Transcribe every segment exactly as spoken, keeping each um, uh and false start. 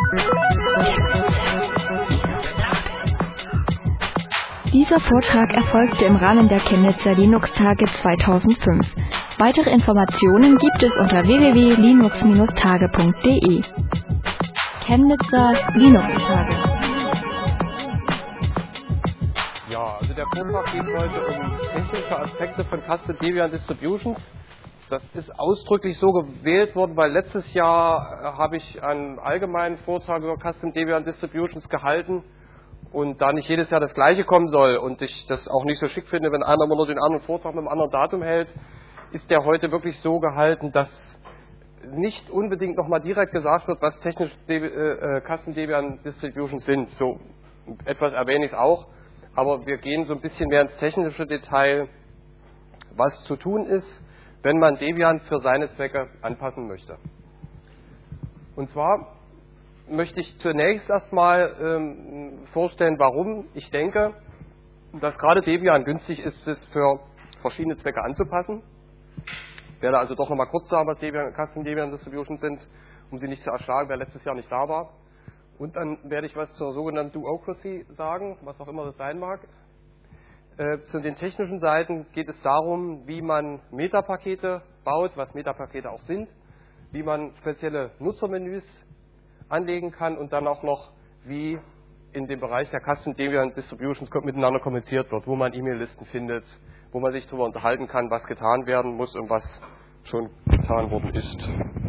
Dieser Vortrag erfolgte im Rahmen der Chemnitzer Linux-Tage zweitausendfünf. Weitere Informationen gibt es unter w w w punkt linux Bindestrich tage punkt de. Chemnitzer Linux-Tage. Ja, also der Vortrag geht heute um technische Aspekte von Custom Debian Distributions. Das ist ausdrücklich so gewählt worden, weil letztes Jahr habe ich einen allgemeinen Vortrag über Custom Debian Distributions gehalten. Und da nicht jedes Jahr das Gleiche kommen soll und ich das auch nicht so schick finde, wenn einer immer nur den anderen Vortrag mit einem anderen Datum hält, ist der heute wirklich so gehalten, dass nicht unbedingt nochmal direkt gesagt wird, was technische äh, Custom Debian Distributions sind. So etwas erwähne ich auch, aber wir gehen so ein bisschen mehr ins technische Detail, was zu tun ist, wenn man Debian für seine Zwecke anpassen möchte. Und zwar möchte ich zunächst erstmal ähm, vorstellen, warum ich denke, dass gerade Debian günstig ist, es für verschiedene Zwecke anzupassen. Ich werde also doch nochmal kurz sagen, was Debian, Custom Debian Distributions sind, um sie nicht zu erschlagen, wer letztes Jahr nicht da war. Und dann werde ich was zur sogenannten Duocracy sagen, was auch immer das sein mag. Äh, zu den technischen Seiten geht es darum, wie man Metapakete baut, was Metapakete auch sind, wie man spezielle Nutzermenüs anlegen kann und dann auch noch, wie in dem Bereich der Custom Debian Distributions miteinander kommuniziert wird, wo man E-Mail-Listen findet, wo man sich darüber unterhalten kann, was getan werden muss und was schon getan worden ist.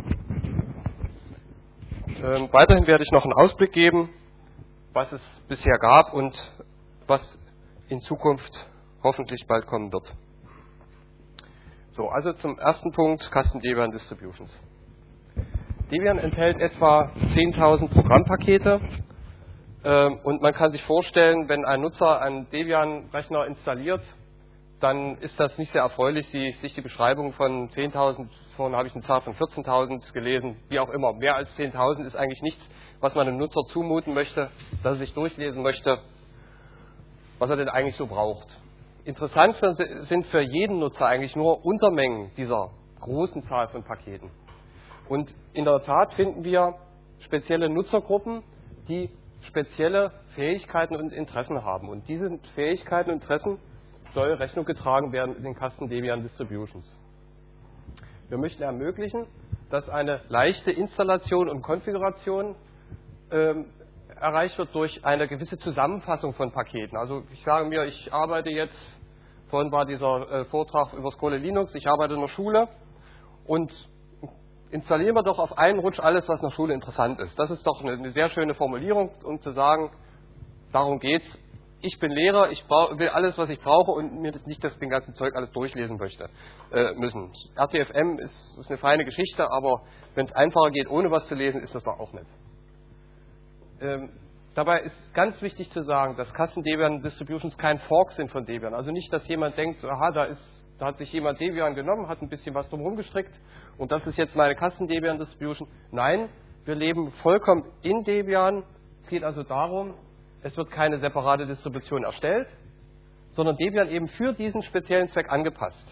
Ähm, weiterhin werde ich noch einen Ausblick geben, was es bisher gab und was in Zukunft hoffentlich bald kommen wird. So, also zum ersten Punkt, Custom Debian Distributions. Debian enthält etwa zehntausend Programmpakete ähm, und man kann sich vorstellen, wenn ein Nutzer einen Debian-Rechner installiert, dann ist das nicht sehr erfreulich, Sie, sich die Beschreibung von zehntausend, vorhin habe ich eine Zahl von vierzehntausend gelesen, wie auch immer. Mehr als zehntausend ist eigentlich nichts, was man einem Nutzer zumuten möchte, dass er sich durchlesen möchte, was er denn eigentlich so braucht. Interessant für, sind für jeden Nutzer eigentlich nur Untermengen dieser großen Zahl von Paketen. Und in der Tat finden wir spezielle Nutzergruppen, die spezielle Fähigkeiten und Interessen haben. Und diese Fähigkeiten und Interessen soll Rechnung getragen werden in den Custom Debian Distributions. Wir möchten ermöglichen, dass eine leichte Installation und Konfiguration ähm, erreicht wird durch eine gewisse Zusammenfassung von Paketen. Also ich sage mir, ich arbeite jetzt, vorhin war dieser äh, Vortrag über das Kole Linux, ich arbeite in der Schule und installieren wir doch auf einen Rutsch alles, was in der Schule interessant ist. Das ist doch eine, eine sehr schöne Formulierung, um zu sagen, darum geht's. Ich bin Lehrer, ich brauch, will alles, was ich brauche und mir das nicht das den ganzen Zeug alles durchlesen möchte äh, müssen. R T F M ist, ist eine feine Geschichte, aber wenn es einfacher geht, ohne was zu lesen, ist das doch auch nicht. Ähm, dabei ist ganz wichtig zu sagen, dass Custom Debian Distributions kein Fork sind von Debian. Also nicht, dass jemand denkt, aha, da ist Da hat sich jemand Debian genommen, hat ein bisschen was drumherum gestrickt und das ist jetzt meine Custom Debian Distribution. Nein, wir leben vollkommen in Debian. Es geht also darum, es wird keine separate Distribution erstellt, sondern Debian eben für diesen speziellen Zweck angepasst.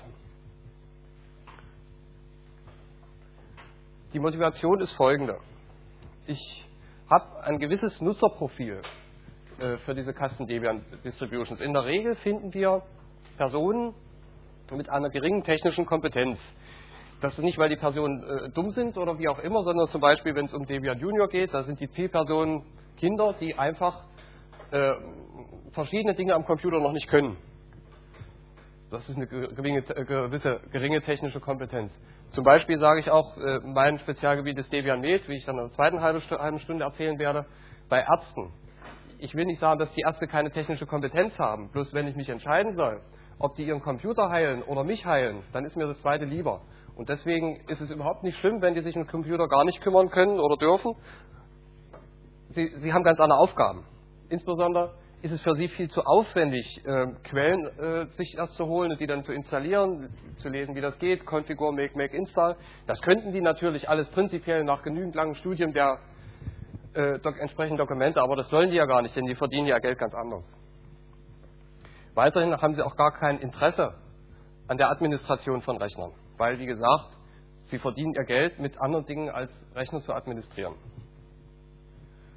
Die Motivation ist folgende. Ich habe ein gewisses Nutzerprofil äh, für diese Custom Debian Distributions. In der Regel finden wir Personen mit einer geringen technischen Kompetenz. Das ist nicht, weil die Personen äh, dumm sind oder wie auch immer, sondern zum Beispiel, wenn es um Debian Junior geht, da sind die Zielpersonen Kinder, die einfach äh, verschiedene Dinge am Computer noch nicht können. Das ist eine geringe, gewisse geringe technische Kompetenz. Zum Beispiel sage ich auch, äh, mein Spezialgebiet ist Debian Med, wie ich dann in der zweiten halben Stunde erzählen werde, bei Ärzten. Ich will nicht sagen, dass die Ärzte keine technische Kompetenz haben, bloß wenn ich mich entscheiden soll, ob die ihren Computer heilen oder mich heilen, dann ist mir das zweite lieber. Und deswegen ist es überhaupt nicht schlimm, wenn die sich um den Computer gar nicht kümmern können oder dürfen. Sie, sie haben ganz andere Aufgaben. Insbesondere ist es für sie viel zu aufwendig, äh, Quellen äh, sich erst zu holen und die dann zu installieren, zu lesen, wie das geht, Configure, Make, Make, Install. Das könnten die natürlich alles prinzipiell nach genügend langem Studium der äh, dok- entsprechenden Dokumente, aber das sollen die ja gar nicht, denn die verdienen ja Geld ganz anders. Weiterhin haben sie auch gar kein Interesse an der Administration von Rechnern, weil, wie gesagt, sie verdienen ihr Geld mit anderen Dingen als Rechner zu administrieren.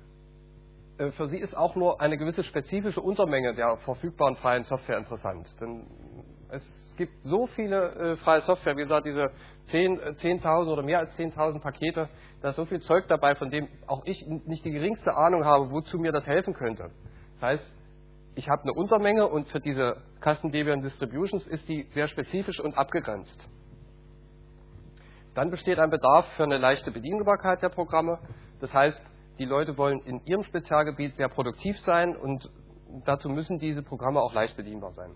Für Sie ist auch nur eine gewisse spezifische Untermenge der verfügbaren freien Software interessant. Denn es gibt so viele äh, freie Software, wie gesagt, diese zehntausend oder mehr als zehntausend Pakete, da ist so viel Zeug dabei, von dem auch ich nicht die geringste Ahnung habe, wozu mir das helfen könnte. Das heißt, ich habe eine Untermenge und für diese Custom Debian Distributions ist die sehr spezifisch und abgegrenzt. Dann besteht ein Bedarf für eine leichte Bedienbarkeit der Programme. Das heißt, die Leute wollen in ihrem Spezialgebiet sehr produktiv sein und dazu müssen diese Programme auch leicht bedienbar sein.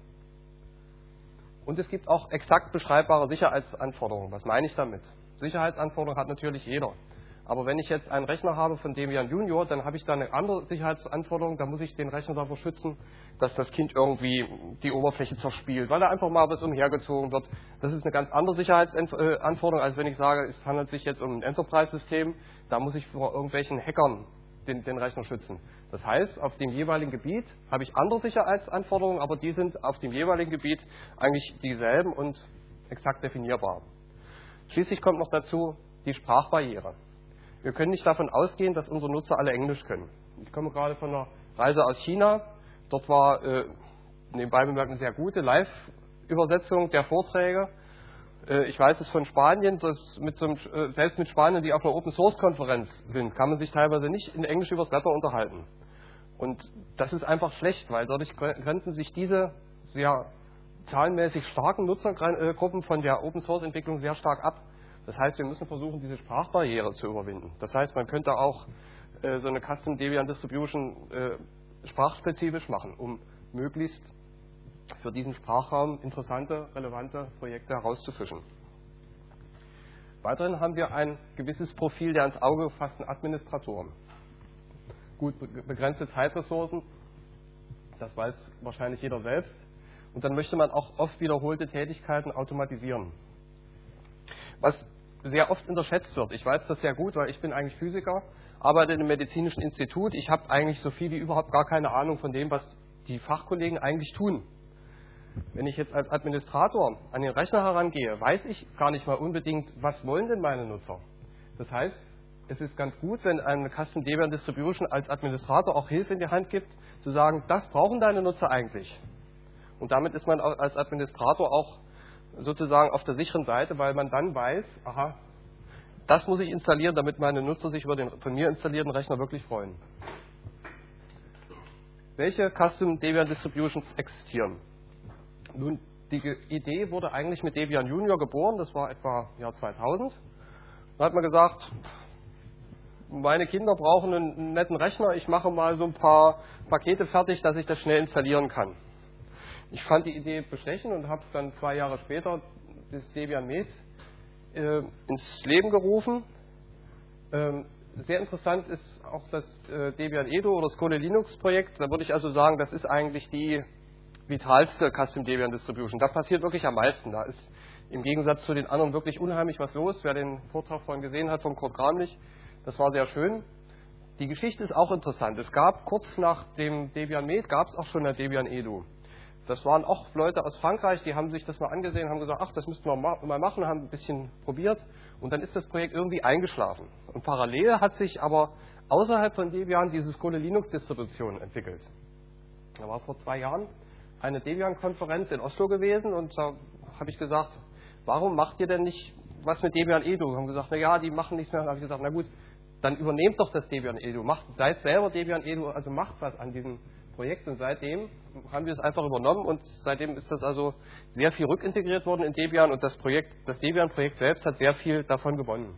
Und es gibt auch exakt beschreibbare Sicherheitsanforderungen. Was meine ich damit? Sicherheitsanforderungen hat natürlich jeder. Aber wenn ich jetzt einen Rechner habe von Debian Junior, dann habe ich da eine andere Sicherheitsanforderung. Da muss ich den Rechner davor schützen, dass das Kind irgendwie die Oberfläche zerspielt, weil da einfach mal was umhergezogen wird. Das ist eine ganz andere Sicherheitsanforderung, als wenn ich sage, es handelt sich jetzt um ein Enterprise-System. Da muss ich vor irgendwelchen Hackern den, den Rechner schützen. Das heißt, auf dem jeweiligen Gebiet habe ich andere Sicherheitsanforderungen, aber die sind auf dem jeweiligen Gebiet eigentlich dieselben und exakt definierbar. Schließlich kommt noch dazu die Sprachbarriere. Wir können nicht davon ausgehen, dass unsere Nutzer alle Englisch können. Ich komme gerade von einer Reise aus China. Dort war äh, nebenbei bemerkt eine sehr gute Live-Übersetzung der Vorträge. Äh, ich weiß es von Spanien, dass mit so einem, äh, selbst mit Spaniern, die auf einer Open-Source-Konferenz sind, kann man sich teilweise nicht in Englisch über das Wetter unterhalten. Und das ist einfach schlecht, weil dadurch grenzen sich diese sehr zahlenmäßig starken Nutzergruppen von der Open-Source-Entwicklung sehr stark ab. Das heißt, wir müssen versuchen, diese Sprachbarriere zu überwinden. Das heißt, man könnte auch äh, so eine Custom Debian Distribution äh, sprachspezifisch machen, um möglichst für diesen Sprachraum interessante, relevante Projekte herauszufischen. Weiterhin haben wir ein gewisses Profil der ans Auge gefassten Administratoren. Gut, begrenzte Zeitressourcen, das weiß wahrscheinlich jeder selbst. Und dann möchte man auch oft wiederholte Tätigkeiten automatisieren. Was sehr oft unterschätzt wird. Ich weiß das sehr gut, weil ich bin eigentlich Physiker, arbeite in einem medizinischen Institut. Ich habe eigentlich so viel wie überhaupt gar keine Ahnung von dem, was die Fachkollegen eigentlich tun. Wenn ich jetzt als Administrator an den Rechner herangehe, weiß ich gar nicht mal unbedingt, was wollen denn meine Nutzer. Das heißt, es ist ganz gut, wenn eine Custom Debian Distribution als Administrator auch Hilfe in die Hand gibt, zu sagen, das brauchen deine Nutzer eigentlich. Und damit ist man als Administrator auch sozusagen auf der sicheren Seite, weil man dann weiß, aha, das muss ich installieren, damit meine Nutzer sich über den von mir installierten Rechner wirklich freuen. Welche Custom Debian Distributions existieren? Nun, die Idee wurde eigentlich mit Debian Junior geboren, das war etwa Jahr zweitausend. Da hat man gesagt, meine Kinder brauchen einen netten Rechner, ich mache mal so ein paar Pakete fertig, dass ich das schnell installieren kann. Ich fand die Idee bestechend und habe dann zwei Jahre später das Debian Med äh, ins Leben gerufen. Ähm, sehr interessant ist auch das äh, Debian Edo oder das Kone Linux Projekt. Da würde ich also sagen, das ist eigentlich die vitalste Custom Debian Distribution. Da passiert wirklich am meisten. Da ist im Gegensatz zu den anderen wirklich unheimlich was los. Wer den Vortrag vorhin gesehen hat von Kurt Gramlich, das war sehr schön. Die Geschichte ist auch interessant. Es gab kurz nach dem Debian Med gab es auch schon ein Debian Edo. Das waren auch Leute aus Frankreich, die haben sich das mal angesehen, haben gesagt, ach, das müssten wir mal machen, haben ein bisschen probiert und dann ist das Projekt irgendwie eingeschlafen. Und parallel hat sich aber außerhalb von Debian dieses Kone Linux Distribution entwickelt. Da war vor zwei Jahren eine Debian-Konferenz in Oslo gewesen und da habe ich gesagt, warum macht ihr denn nicht was mit Debian Edo? Wir haben gesagt, na ja, die machen nichts mehr. Da habe ich gesagt, na gut, dann übernehmt doch das Debian Edo, macht, seid selber Debian Edo, also macht was an diesem Projekt und seitdem haben wir es einfach übernommen und seitdem ist das also sehr viel rückintegriert worden in Debian und das Projekt, das Debian-Projekt selbst hat sehr viel davon gewonnen.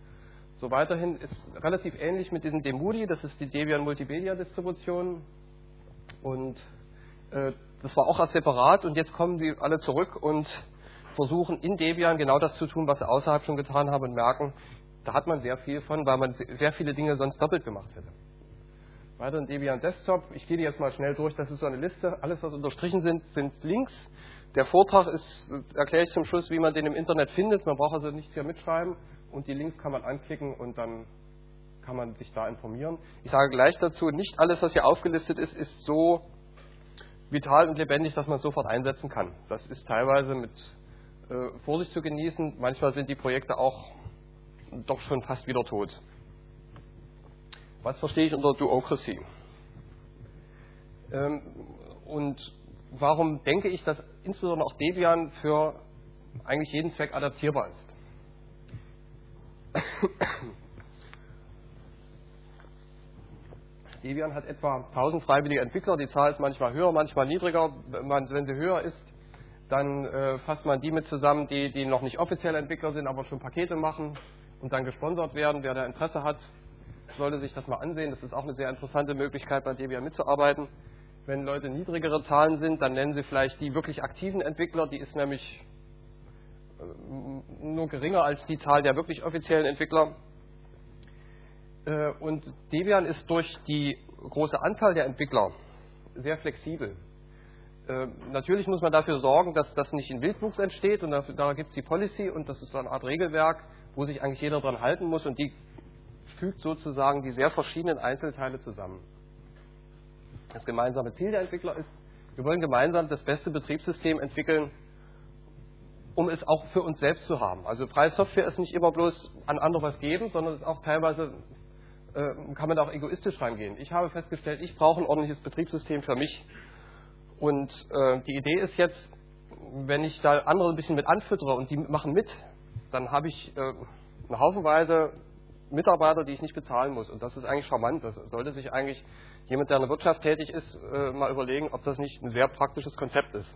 So weiterhin ist relativ ähnlich mit diesem Demudi, das ist die Debian Multimedia-Distribution und äh, das war auch als separat und jetzt kommen sie alle zurück und versuchen in Debian genau das zu tun, was sie außerhalb schon getan haben und merken, da hat man sehr viel von, weil man sehr viele Dinge sonst doppelt gemacht hätte. Weiter in Debian Desktop, ich gehe die jetzt mal schnell durch, das ist so eine Liste, alles was unterstrichen sind, sind Links. Der Vortrag ist, erkläre ich zum Schluss, wie man den im Internet findet, man braucht also nichts hier mitschreiben und die Links kann man anklicken und dann kann man sich da informieren. Ich sage gleich dazu, nicht alles, was hier aufgelistet ist, ist so vital und lebendig, dass man es sofort einsetzen kann. Das ist teilweise mit äh, Vorsicht zu genießen, manchmal sind die Projekte auch doch schon fast wieder tot. Was verstehe ich unter Duocracy? Und warum denke ich, dass insbesondere auch Debian für eigentlich jeden Zweck adaptierbar ist? Debian hat etwa tausend freiwillige Entwickler, die Zahl ist manchmal höher, manchmal niedriger. Wenn sie höher ist, dann äh, fasst man die mit zusammen, die, die noch nicht offizielle Entwickler sind, aber schon Pakete machen und dann gesponsert werden. Wer da Interesse hat, sollte sich das mal ansehen. Das ist auch eine sehr interessante Möglichkeit, bei Debian mitzuarbeiten. Wenn Leute niedrigere Zahlen sind, dann nennen sie vielleicht die wirklich aktiven Entwickler. Die ist nämlich äh, nur geringer als die Zahl der wirklich offiziellen Entwickler. Äh, und Debian ist durch die große Anzahl der Entwickler sehr flexibel. Äh, natürlich muss man dafür sorgen, dass das nicht in Wildwuchs entsteht, und dafür, da gibt es die Policy, und das ist so eine Art Regelwerk, wo sich eigentlich jeder dran halten muss, und die fügt sozusagen die sehr verschiedenen Einzelteile zusammen. Das gemeinsame Ziel der Entwickler ist, wir wollen gemeinsam das beste Betriebssystem entwickeln, um es auch für uns selbst zu haben. Also freie Software ist nicht immer bloß an andere was geben, sondern es ist auch teilweise, äh, kann man da auch egoistisch rangehen. Ich habe festgestellt, ich brauche ein ordentliches Betriebssystem für mich. Und äh, die Idee ist jetzt, wenn ich da andere ein bisschen mit anfüttere und die machen mit, dann habe ich äh, eine Haufenweise Mitarbeiter, die ich nicht bezahlen muss. Und das ist eigentlich charmant. Das sollte sich eigentlich jemand, der in der Wirtschaft tätig ist, äh, mal überlegen, ob das nicht ein sehr praktisches Konzept ist.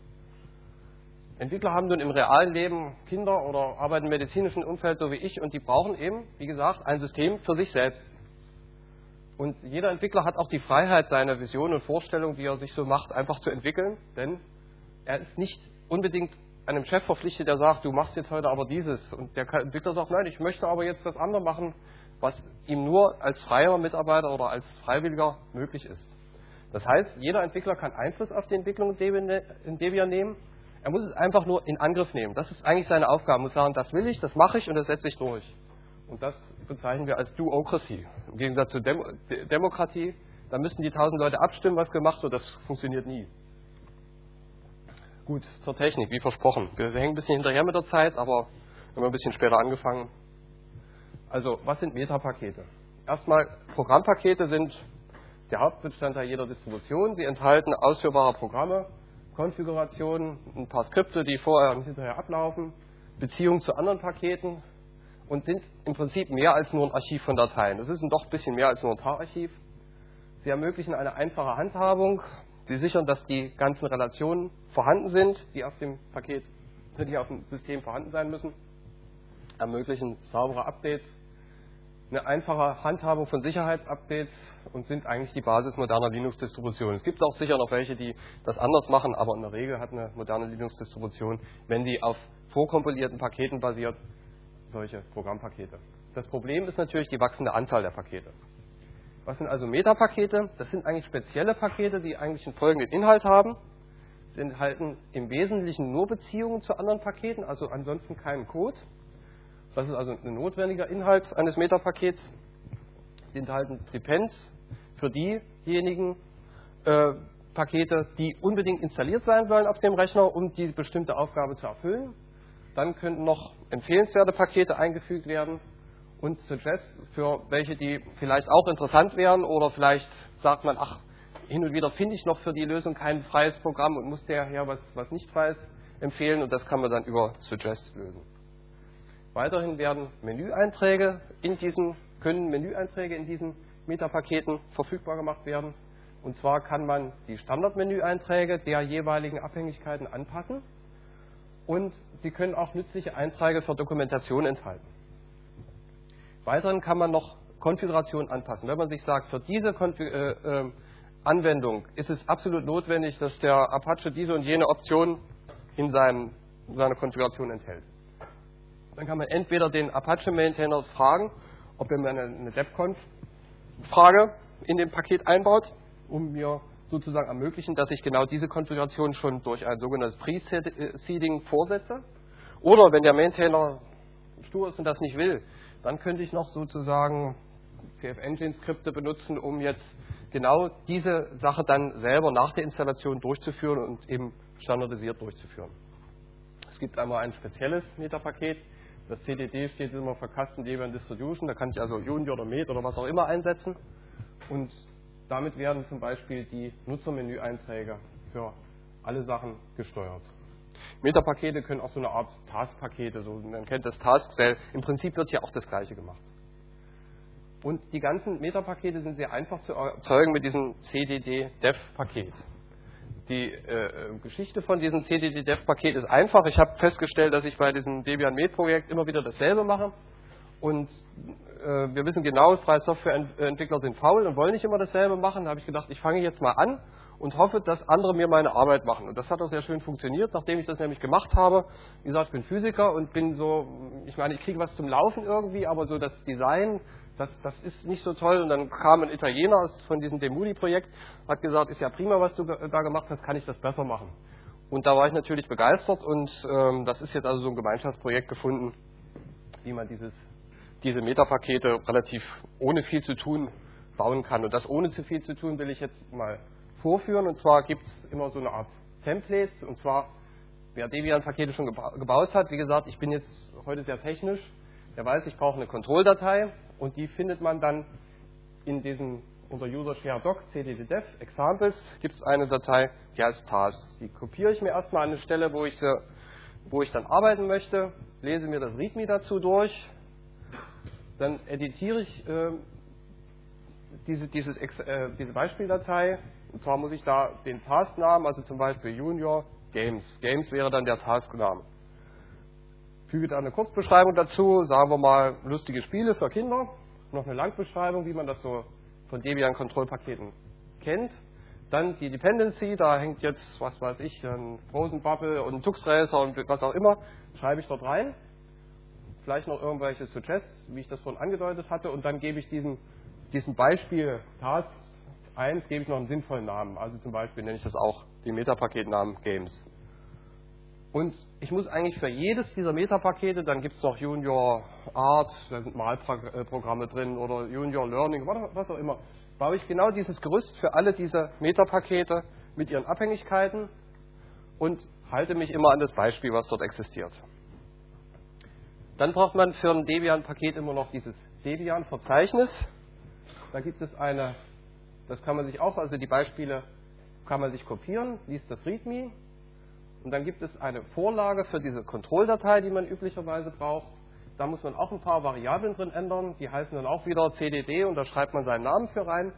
Entwickler haben nun im realen Leben Kinder oder arbeiten im medizinischen Umfeld, so wie ich, und die brauchen eben, wie gesagt, ein System für sich selbst. Und jeder Entwickler hat auch die Freiheit, seine Vision und Vorstellung, wie er sich so macht, einfach zu entwickeln, denn er ist nicht unbedingt einem Chef verpflichtet, der sagt, du machst jetzt heute aber dieses. Und der Entwickler sagt, nein, ich möchte aber jetzt das andere machen, was ihm nur als freier Mitarbeiter oder als Freiwilliger möglich ist. Das heißt, jeder Entwickler kann Einfluss auf die Entwicklung in Debian nehmen. Er muss es einfach nur in Angriff nehmen. Das ist eigentlich seine Aufgabe. Er muss sagen, das will ich, das mache ich und das setze ich durch. Und das bezeichnen wir als Duocracy. Im Gegensatz zur Dem Demokratie, da müssen die tausend Leute abstimmen, was gemacht wird. Das funktioniert nie. Gut, zur Technik, wie versprochen. Wir hängen ein bisschen hinterher mit der Zeit, aber wir haben ein bisschen später angefangen. Also, was sind Metapakete? Erstmal, Programmpakete sind der Hauptbestandteil jeder Distribution. Sie enthalten ausführbare Programme, Konfigurationen, ein paar Skripte, die vorher und hinterher ablaufen, Beziehungen zu anderen Paketen und sind im Prinzip mehr als nur ein Archiv von Dateien. Das ist doch ein bisschen mehr als nur ein Tararchiv. Sie ermöglichen eine einfache Handhabung. Sie sichern, dass die ganzen Relationen vorhanden sind, die auf dem Paket, die auf dem System vorhanden sein müssen. Ermöglichen saubere Updates, eine einfache Handhabung von Sicherheitsupdates und sind eigentlich die Basis moderner Linux-Distributionen. Es gibt auch sicher noch welche, die das anders machen, aber in der Regel hat eine moderne Linux-Distribution, wenn die auf vorkompilierten Paketen basiert, solche Programmpakete. Das Problem ist natürlich die wachsende Anzahl der Pakete. Was sind also Metapakete? Das sind eigentlich spezielle Pakete, die eigentlich einen folgenden Inhalt haben. Sie enthalten im Wesentlichen nur Beziehungen zu anderen Paketen, also ansonsten keinen Code. Das ist also ein notwendiger Inhalt eines Metapakets. Sie enthalten Depends für diejenigen äh, Pakete, die unbedingt installiert sein sollen auf dem Rechner, um diese bestimmte Aufgabe zu erfüllen. Dann könnten noch empfehlenswerte Pakete eingefügt werden und Suggest für welche, die vielleicht auch interessant wären, oder vielleicht sagt man, ach, hin und wieder finde ich noch für die Lösung kein freies Programm und muss daher was, was nicht freies empfehlen, und das kann man dann über Suggest lösen. Weiterhin werden Menüeinträge in diesen, können Menüeinträge in diesen Metapaketen verfügbar gemacht werden. Und zwar kann man die Standardmenüeinträge der jeweiligen Abhängigkeiten anpassen, und sie können auch nützliche Einträge für Dokumentation enthalten. Weiterhin kann man noch Konfigurationen anpassen. Wenn man sich sagt, für diese Konfig äh, äh, Anwendung ist es absolut notwendig, dass der Apache diese und jene Option in, seinem, in seiner Konfiguration enthält. Dann kann man entweder den Apache-Maintainer fragen, ob er mir eine, eine debconf-Frage in dem Paket einbaut, um mir sozusagen ermöglichen, dass ich genau diese Konfiguration schon durch ein sogenanntes Pre-Seeding vorsetze. Oder wenn der Maintainer stur ist und das nicht will, dann könnte ich noch sozusagen C F Engine-Skripte benutzen, um jetzt genau diese Sache dann selber nach der Installation durchzuführen und eben standardisiert durchzuführen. Es gibt einmal ein spezielles Metapaket. Das C D D steht immer für Custom Debian Distribution. Da kann ich also Unity oder Met oder was auch immer einsetzen. Und damit werden zum Beispiel die Nutzermenü-Einträge für alle Sachen gesteuert. Metapakete können auch so eine Art Task-Pakete, so, man kennt das Task-Cell, im Prinzip wird hier auch das Gleiche gemacht. Und die ganzen Metapakete sind sehr einfach zu erzeugen mit diesem C D D-Dev-Paket. Die äh, Geschichte von diesem C D D-Dev-Paket ist einfach. Ich habe festgestellt, dass ich bei diesem Debian Med-Projekt immer wieder dasselbe mache. Und äh, wir wissen genau, freie Softwareentwickler sind faul und wollen nicht immer dasselbe machen. Da habe ich gedacht, ich fange jetzt mal an und hoffe, dass andere mir meine Arbeit machen. Und das hat auch sehr schön funktioniert, nachdem ich das nämlich gemacht habe. Wie gesagt, ich bin Physiker und bin so, ich meine, ich kriege was zum Laufen irgendwie, aber so das Design, das, das ist nicht so toll. Und dann kam ein Italiener von diesem Demuli-Projekt, hat gesagt, ist ja prima, was du da gemacht hast, kann ich das besser machen. Und da war ich natürlich begeistert und ähm, das ist jetzt also so ein Gemeinschaftsprojekt gefunden, wie man dieses, diese Metapakete relativ ohne viel zu tun bauen kann. Und das ohne zu viel zu tun will ich jetzt mal vorführen. Und zwar gibt es immer so eine Art Templates. Und zwar, wer Debian-Pakete schon geba gebaut hat, wie gesagt, ich bin jetzt heute sehr technisch, der weiß, ich brauche eine Control-Datei und die findet man dann in diesem, unter User Share Doc, C D D Dev, Examples, gibt es eine Datei, die heißt Tasks. Die kopiere ich mir erstmal an eine Stelle, wo ich, sie, wo ich dann arbeiten möchte, lese mir das README dazu durch, dann editiere ich äh, diese, dieses, äh, diese Beispieldatei. Und zwar muss ich da den Tasknamen, also zum Beispiel Junior Games. Games wäre dann der Taskname. Füge da eine Kurzbeschreibung dazu, sagen wir mal lustige Spiele für Kinder. Noch eine Langbeschreibung, wie man das so von Debian-Kontrollpaketen kennt. Dann die Dependency, da hängt jetzt, was weiß ich, ein Frozen Bubble und ein Tux Racer und was auch immer. Schreibe ich dort rein. Vielleicht noch irgendwelche Suggests, wie ich das vorhin angedeutet hatte. Und dann gebe ich diesen, diesen Beispiel Task eins, gebe ich noch einen sinnvollen Namen. Also zum Beispiel nenne ich das auch den Metapaketnamen Games. Und ich muss eigentlich für jedes dieser Metapakete, dann gibt es noch Junior Art, da sind Malprogramme drin oder Junior Learning, was auch immer, baue ich genau dieses Gerüst für alle diese Metapakete mit ihren Abhängigkeiten und halte mich immer an das Beispiel, was dort existiert. Dann braucht man für ein Debian-Paket immer noch dieses Debian-Verzeichnis. Da gibt es eine, das kann man sich auch, also die Beispiele kann man sich kopieren, liest das README. Und dann gibt es eine Vorlage für diese Kontrolldatei, die man üblicherweise braucht. Da muss man auch ein paar Variablen drin ändern. Die heißen dann auch wieder C D D und da schreibt man seinen Namen für rein.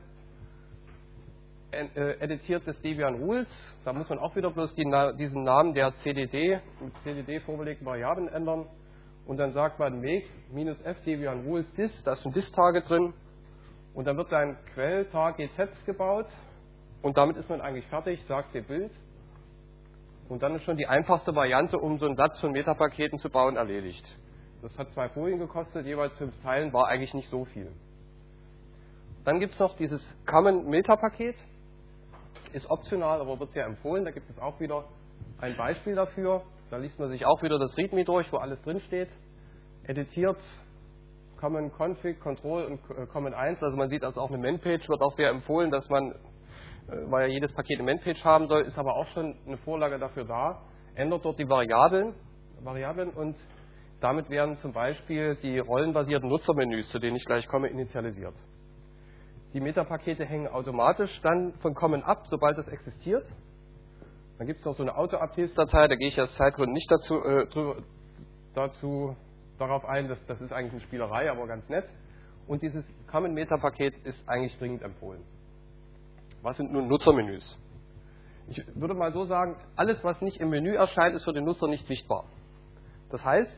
Editiert das Debian Rules. Da muss man auch wieder bloß die, diesen Namen der C D D mit C D D vorbelegten Variablen ändern. Und dann sagt man make-f Debian Rules dis, da ist ein dis-Target drin. Und dann wird ein Quell-Tag G Z gebaut. Und damit ist man eigentlich fertig, sagt der Bild. Und dann ist schon die einfachste Variante, um so einen Satz von Metapaketen zu bauen, erledigt. Das hat zwei Folien gekostet, jeweils fünf Teilen, war eigentlich nicht so viel. Dann gibt es noch dieses Common Metapaket, ist optional, aber wird sehr empfohlen. Da gibt es auch wieder ein Beispiel dafür. Da liest man sich auch wieder das README durch, wo alles drin steht. Editiert Common Config, Control und Common eins. Also man sieht, also auch eine Man-Page wird auch sehr empfohlen, dass man, weil ja jedes Paket eine Man-Page haben soll, ist aber auch schon eine Vorlage dafür da. Ändert dort die Variablen, Variablen und damit werden zum Beispiel die rollenbasierten Nutzermenüs, zu denen ich gleich komme, initialisiert. Die Metapakete hängen automatisch dann von Common ab, sobald das existiert. Dann gibt es noch so eine Auto-Updates-Datei, da gehe ich aus Zeitgründen nicht dazu, äh, drüber, dazu darauf ein, dass, das ist eigentlich eine Spielerei, aber ganz nett. Und dieses Common Metapaket ist eigentlich dringend empfohlen. Was sind nun Nutzermenüs? Ich würde mal so sagen, alles, was nicht im Menü erscheint, ist für den Nutzer nicht sichtbar. Das heißt,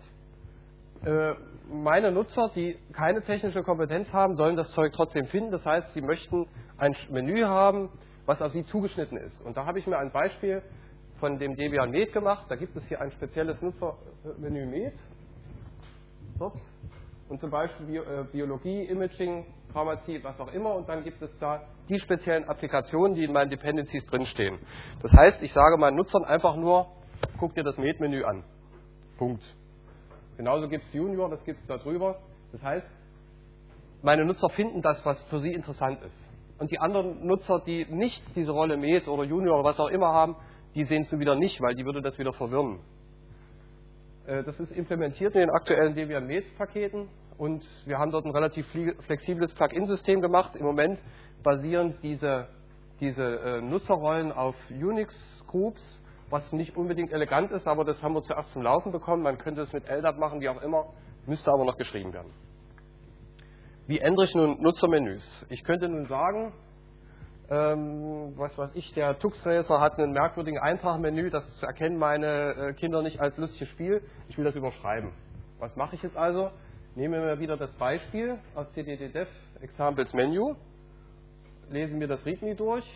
meine Nutzer, die keine technische Kompetenz haben, sollen das Zeug trotzdem finden. Das heißt, sie möchten ein Menü haben, was auf sie zugeschnitten ist. Und da habe ich mir ein Beispiel von dem Debian Med gemacht. Da gibt es hier ein spezielles Nutzermenü Med. Dort. Und zum Beispiel Biologie, Imaging, Pharmazie, was auch immer. Und dann gibt es da die speziellen Applikationen, die in meinen Dependencies drinstehen. Das heißt, ich sage meinen Nutzern einfach nur, guck dir das Med-Menü an. Punkt. Genauso gibt es Junior, das gibt es da drüber. Das heißt, meine Nutzer finden das, was für sie interessant ist. Und die anderen Nutzer, die nicht diese Rolle Med oder Junior oder was auch immer haben, die sehen es wieder nicht, weil die würde das wieder verwirren. Das ist implementiert in den aktuellen Debian Med-Paketen. und wir haben dort ein relativ flexibles Plugin-System gemacht. Im Moment basieren diese, diese äh, Nutzerrollen auf Unix-Groups, was nicht unbedingt elegant ist, aber das haben wir zuerst zum Laufen bekommen. Man könnte es mit L D A P machen, wie auch immer, müsste aber noch geschrieben werden. Wie ändere ich nun Nutzermenüs? Ich könnte nun sagen, ähm, was weiß ich, der TuxRacer hat einen merkwürdigen Eintragmenü, das erkennen meine äh, Kinder nicht als lustiges Spiel. Ich will das überschreiben. Was mache ich jetzt also? Nehmen wir wieder das Beispiel aus C D D Dev Examples Menu, lesen wir das README durch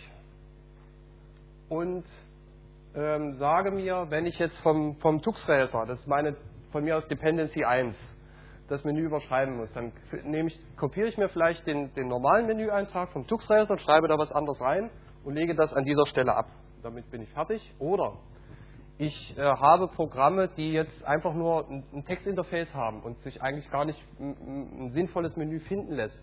und ähm, sage mir, wenn ich jetzt vom, vom TuxRacer, das ist meine von mir aus Dependency eins, das Menü überschreiben muss, dann nehme ich, kopiere ich mir vielleicht den, den normalen Menüeintrag vom TuxRacer und schreibe da was anderes rein und lege das an dieser Stelle ab. Damit bin ich fertig. Oder ich äh, habe Programme, die jetzt einfach nur ein, ein Textinterface haben und sich eigentlich gar nicht ein, ein sinnvolles Menü finden lässt,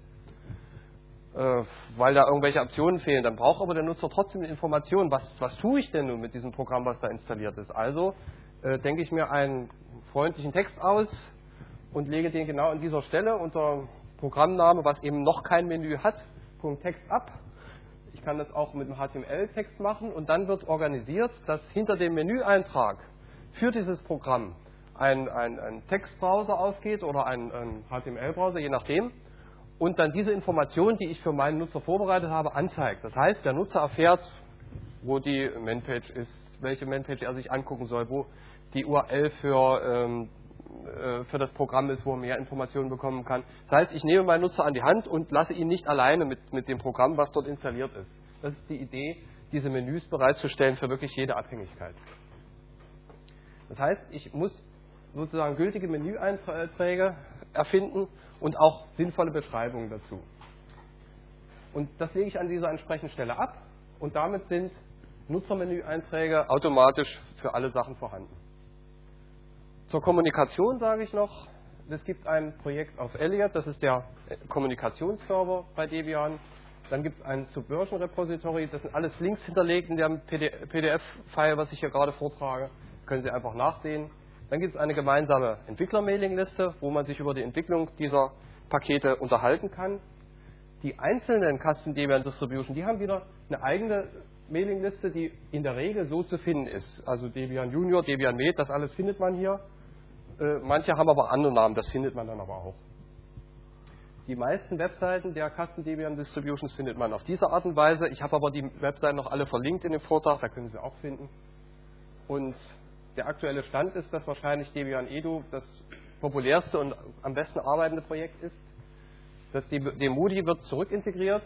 äh, weil da irgendwelche Optionen fehlen. Dann braucht aber der Nutzer trotzdem eine Information, was, was tue ich denn nun mit diesem Programm, was da installiert ist. Also äh, denke ich mir einen freundlichen Text aus und lege den genau an dieser Stelle unter Programmname, was eben noch kein Menü hat, Punkt Text ab. Ich kann das auch mit einem H T M L-Text machen und dann wird organisiert, dass hinter dem Menüeintrag für dieses Programm ein, ein, ein Textbrowser aufgeht oder ein, ein H T M L-Browser, je nachdem, und dann diese Information, die ich für meinen Nutzer vorbereitet habe, anzeigt. Das heißt, der Nutzer erfährt, wo die Man-Page ist, welche Man-Page er sich angucken soll, wo die U R L für ähm, für das Programm ist, wo er mehr Informationen bekommen kann. Das heißt, ich nehme meinen Nutzer an die Hand und lasse ihn nicht alleine mit, mit dem Programm, was dort installiert ist. Das ist die Idee, diese Menüs bereitzustellen für wirklich jede Abhängigkeit. Das heißt, ich muss sozusagen gültige Menüeinträge erfinden und auch sinnvolle Beschreibungen dazu. Und das lege ich an dieser entsprechenden Stelle ab und damit sind Nutzermenüeinträge automatisch für alle Sachen vorhanden. Zur Kommunikation sage ich noch, es gibt ein Projekt auf Elliot, das ist der Kommunikationsserver bei Debian. Dann gibt es ein Subversion Repository, das sind alles Links hinterlegt in dem P D F-File, was ich hier gerade vortrage. Können Sie einfach nachsehen. Dann gibt es eine gemeinsame Entwickler-Mailing-Liste, wo man sich über die Entwicklung dieser Pakete unterhalten kann. Die einzelnen Custom Debian Distribution, die haben wieder eine eigene Mailingliste, die in der Regel so zu finden ist. Also Debian Junior, Debian Med, das alles findet man hier. Äh, manche haben aber andere Namen, das findet man dann aber auch. Die meisten Webseiten der Custom Debian Distributions findet man auf diese Art und Weise. Ich habe aber die Webseiten noch alle verlinkt in dem Vortrag, da können Sie auch finden. Und der aktuelle Stand ist, dass wahrscheinlich Debian Edu das populärste und am besten arbeitende Projekt ist. Das Demudi wird zurückintegriert.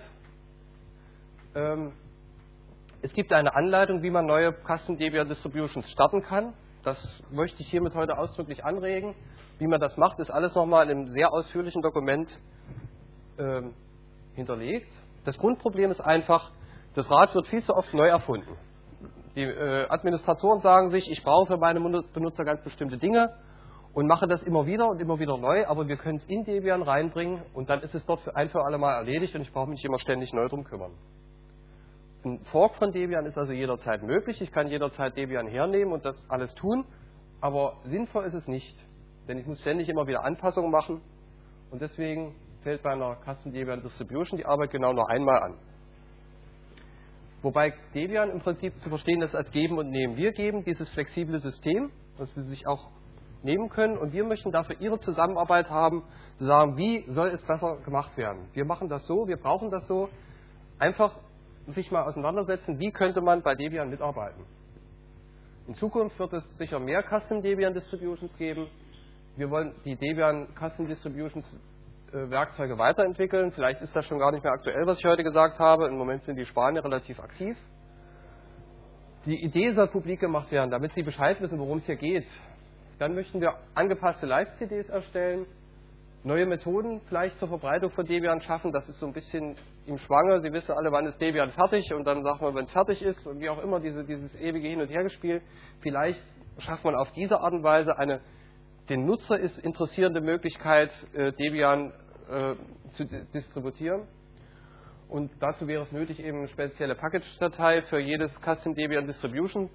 Ähm, es gibt eine Anleitung, wie man neue Custom Debian Distributions starten kann. Das möchte ich hiermit heute ausdrücklich anregen. Wie man das macht, ist alles nochmal in einem sehr ausführlichen Dokument ähm, hinterlegt. Das Grundproblem ist einfach, das Rad wird viel zu oft neu erfunden. Die äh, Administratoren sagen sich, ich brauche für meine Benutzer ganz bestimmte Dinge und mache das immer wieder und immer wieder neu, aber wir können es in Debian reinbringen und dann ist es dort für ein für alle Mal erledigt und ich brauche mich nicht immer ständig neu drum kümmern. Ein Fork von Debian ist also jederzeit möglich. Ich kann jederzeit Debian hernehmen und das alles tun, aber sinnvoll ist es nicht, denn ich muss ständig immer wieder Anpassungen machen und deswegen fällt bei einer Custom Debian Distribution die Arbeit genau nur einmal an. Wobei Debian im Prinzip zu verstehen ist als Geben und Nehmen. Wir geben dieses flexible System, das Sie sich auch nehmen können und wir möchten dafür Ihre Zusammenarbeit haben, zu sagen, wie soll es besser gemacht werden. Wir machen das so, wir brauchen das so. Einfach sich mal auseinandersetzen, wie könnte man bei Debian mitarbeiten. In Zukunft wird es sicher mehr Custom Debian Distributions geben. Wir wollen die Debian Custom Distributions äh, Werkzeuge weiterentwickeln. Vielleicht ist das schon gar nicht mehr aktuell, was ich heute gesagt habe. Im Moment sind die Spanier relativ aktiv. Die Idee soll publik gemacht werden, damit Sie Bescheid wissen, worum es hier geht. Dann möchten wir angepasste Live-C Ds erstellen, neue Methoden vielleicht zur Verbreitung von Debian schaffen. Das ist so ein bisschen im Schwange. Sie wissen alle, wann ist Debian fertig und dann sagen wir, wenn es fertig ist und wie auch immer diese, dieses ewige Hin- und Hergespiel. Vielleicht schafft man auf diese Art und Weise eine den Nutzer ist interessierende Möglichkeit, äh, Debian äh, zu distributieren. Und dazu wäre es nötig, eben eine spezielle Package-Datei für jedes Custom Debian Distribution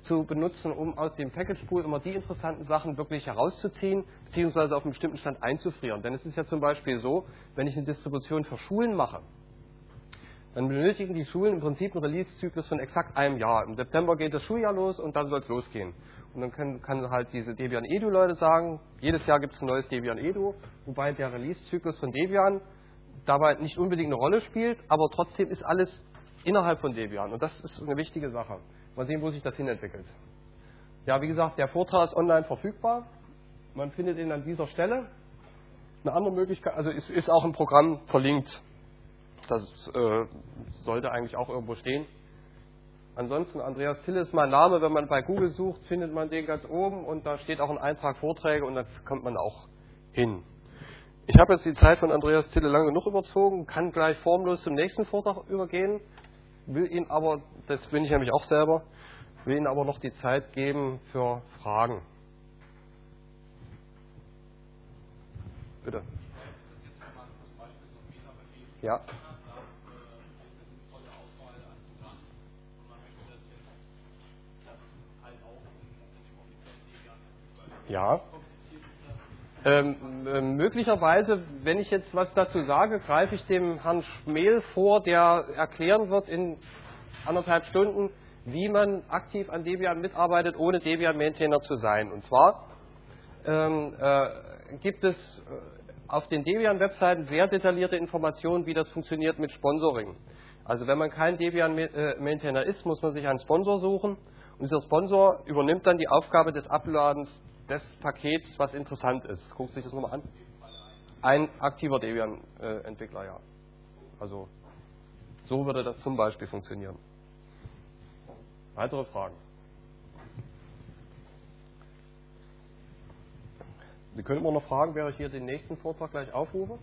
zu benutzen, um aus dem Package Pool immer die interessanten Sachen wirklich herauszuziehen, beziehungsweise auf einen bestimmten Stand einzufrieren. Denn es ist ja zum Beispiel so, wenn ich eine Distribution für Schulen mache, dann benötigen die Schulen im Prinzip einen Release-Zyklus von exakt einem Jahr. Im September geht das Schuljahr los und dann soll es losgehen. Und dann können, kann halt diese Debian Edu-Leute sagen, jedes Jahr gibt es ein neues Debian Edu, wobei der Release-Zyklus von Debian dabei nicht unbedingt eine Rolle spielt, aber trotzdem ist alles innerhalb von Debian. Und das ist eine wichtige Sache. Mal sehen, wo sich das hinentwickelt. Ja, wie gesagt, der Vortrag ist online verfügbar. Man findet ihn an dieser Stelle. Eine andere Möglichkeit, also es ist auch im Programm verlinkt. Das äh, sollte eigentlich auch irgendwo stehen. Ansonsten, Andreas Zille ist mein Name. Wenn man bei Google sucht, findet man den ganz oben und da steht auch ein Eintrag Vorträge und dann kommt man auch hin. Ich habe jetzt die Zeit von Andreas Zille lange genug überzogen, kann gleich formlos zum nächsten Vortrag übergehen, will Ihnen aber, das bin ich nämlich auch selber, will Ihnen aber noch die Zeit geben für Fragen. Bitte. Ja. Ja. Ähm, äh, möglicherweise, wenn ich jetzt was dazu sage, greife ich dem Herrn Schmel vor, der erklären wird in anderthalb Stunden, wie man aktiv an Debian mitarbeitet, ohne Debian-Maintainer zu sein. Und zwar ähm, äh, gibt es auf den Debian-Webseiten sehr detaillierte Informationen, wie das funktioniert mit Sponsoring. Also wenn man kein Debian-Maintainer ist, muss man sich einen Sponsor suchen. Und dieser Sponsor übernimmt dann die Aufgabe des Abladens des Pakets, was interessant ist. Guckt sich das nochmal an. Ein aktiver Debian-Entwickler, ja. Also so würde das zum Beispiel funktionieren. Weitere Fragen? Sie können immer noch fragen, während ich hier den nächsten Vortrag gleich aufrufe.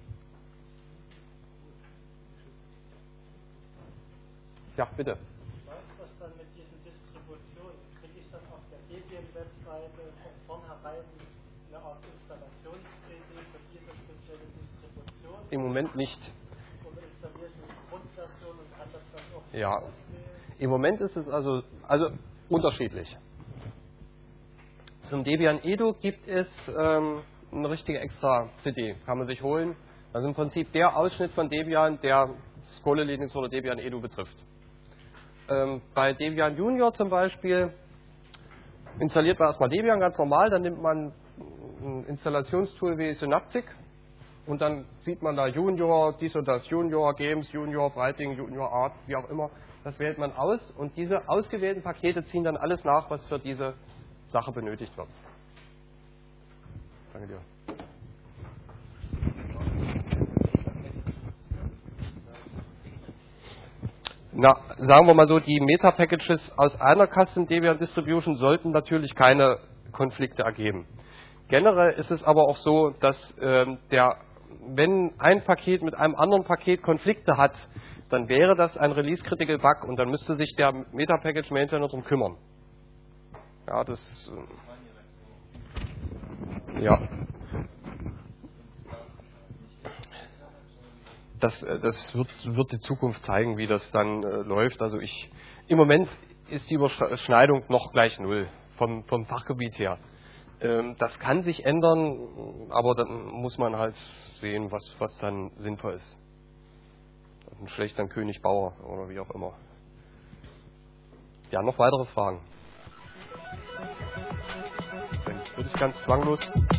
Ja, bitte. Was ist das dann mit diesen Distributionen? Kriege ich dann auf der Debian-Webseite von vornherein eine Art Installations-C D für diese spezielle Distribution? Im Moment nicht. Oder installiere ich eine Grundversion und kann das dann auch Ja. auswählen? Im Moment ist es also, also unterschiedlich. Zum Debian Edu gibt es ähm, eine richtige extra C D, kann man sich holen. Also im Prinzip der Ausschnitt von Debian, der Scholar Linux oder Debian Edu betrifft. Ähm, bei Debian Junior zum Beispiel installiert man erstmal Debian ganz normal, dann nimmt man ein Installationstool wie Synaptic und dann sieht man da Junior, dies und das, Junior, Games, Junior, Writing, Junior Art, wie auch immer. Das wählt man aus und diese ausgewählten Pakete ziehen dann alles nach, was für diese Sache benötigt wird. Danke dir. Na, sagen wir mal so, die Meta-Packages aus einer Custom Debian Distribution sollten natürlich keine Konflikte ergeben. Generell ist es aber auch so, dass ähm, der, wenn ein Paket mit einem anderen Paket Konflikte hat, dann wäre das ein Release-Critical Bug und dann müsste sich der Meta-Package-Maintainer darum kümmern. Ja, das... Äh, ja. Das, das wird, wird die Zukunft zeigen, wie das dann äh, läuft. Also ich, im Moment ist die Überschneidung noch gleich null vom, vom Fachgebiet her. Ähm, das kann sich ändern, aber dann muss man halt sehen, was, was dann sinnvoll ist. Ein schlechter König Bauer oder wie auch immer. Ja, noch weitere Fragen? Dann würde ich ganz zwanglos.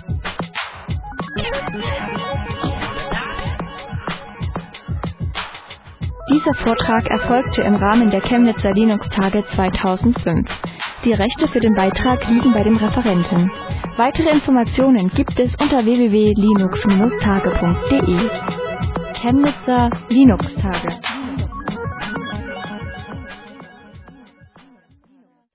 Dieser Vortrag erfolgte im Rahmen der Chemnitzer Linux-Tage zweitausendfünf. Die Rechte für den Beitrag liegen bei dem Referenten. Weitere Informationen gibt es unter w w w punkt linux Bindestrich tage punkt de. Chemnitzer Linux-Tage.